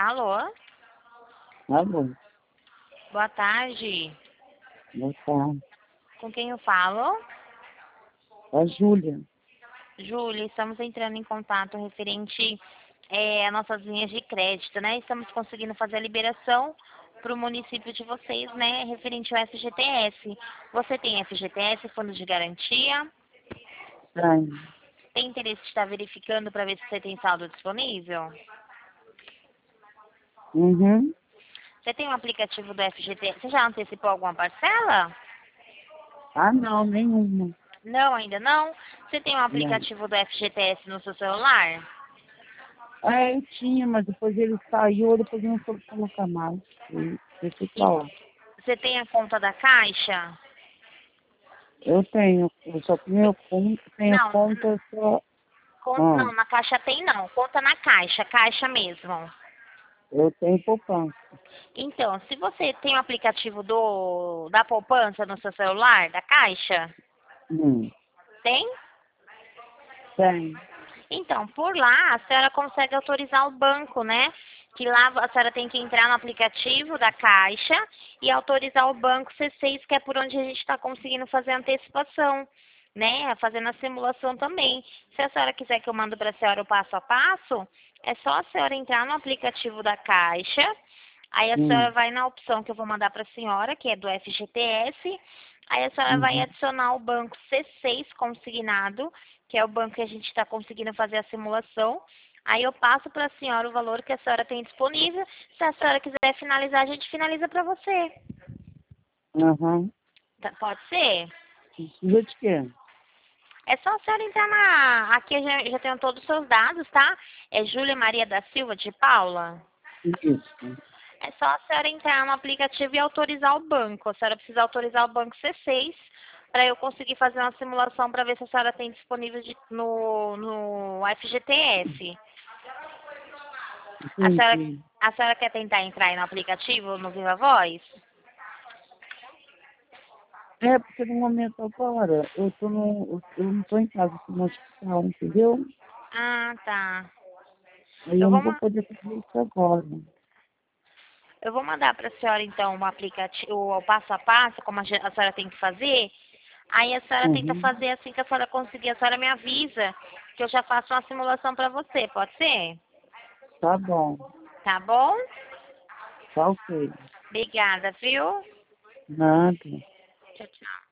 Alô? Alô, Boa tarde. boa tarde. Com quem eu falo? A Júlia. Júlia, estamos entrando em contato referente a nossas linhas de crédito, né? Estamos conseguindo fazer a liberação para o município de vocês, né? Referente ao FGTS. Você tem FGTS, Fundo de Garantia? Tem. Tem interesse de estar verificando para ver se você tem saldo disponível? Uhum. Você tem um aplicativo do FGTS? Você já antecipou alguma parcela? Ah, não, nenhuma. Não, ainda não? Você tem um Não. aplicativo do FGTS no seu celular? Ah, eu tinha, mas depois ele saiu, depois eu não soube colocar mais. E deixei E pra lá. você tem a conta da Caixa? Eu só tenho conta, tenho Não, conta só. Ah, não, na Caixa tem não. Conta na Caixa, Caixa mesmo. eu tenho poupança. Então, se você tem o aplicativo da poupança no seu celular, da Caixa, Hum. tem? Tem. Então, por lá, a senhora consegue autorizar o banco, né? Que lá a senhora tem que entrar no aplicativo da Caixa e autorizar o banco C6, que é por onde a gente está conseguindo fazer a antecipação, né? Fazendo a simulação também. Se a senhora quiser que eu mando para a senhora o passo a passo, é só a senhora entrar no aplicativo da Caixa, aí a senhora Hum. vai na opção que eu vou mandar para a senhora, que é do FGTS, aí a senhora vai Uhum. adicionar o banco C6 consignado, que é o banco que a gente está conseguindo fazer a simulação. Aí eu passo para a senhora o valor que a senhora tem disponível. Se a senhora quiser finalizar, a gente finaliza para você. Aham. Pode ser? Precisa de quê? É só a senhora entrar na... Aqui eu já tenho todos os seus dados, tá? É Júlia Maria da Silva de Paula. Isso. É só a senhora entrar no aplicativo e autorizar o banco. A senhora precisa autorizar o banco C6 para eu conseguir fazer uma simulação para ver se a senhora tem disponível no FGTS. A senhora, Entendi. a senhora quer tentar entrar aí no aplicativo, no Viva Voz? É, porque no momento agora, eu não tô em casa, eu tô no hospital, entendeu? Ah, tá. Aí Eu eu não vou, vou poder fazer isso agora. eu vou mandar para a senhora, então, o aplicativo, o passo a passo, como a senhora tem que fazer. Aí a senhora tenta Uhum. fazer assim que a senhora conseguir. A senhora me avisa que eu já faço uma simulação para você, pode ser? Tá bom. Tá bom? Tá ok. Obrigada, viu? Nada. Tchau, tchau.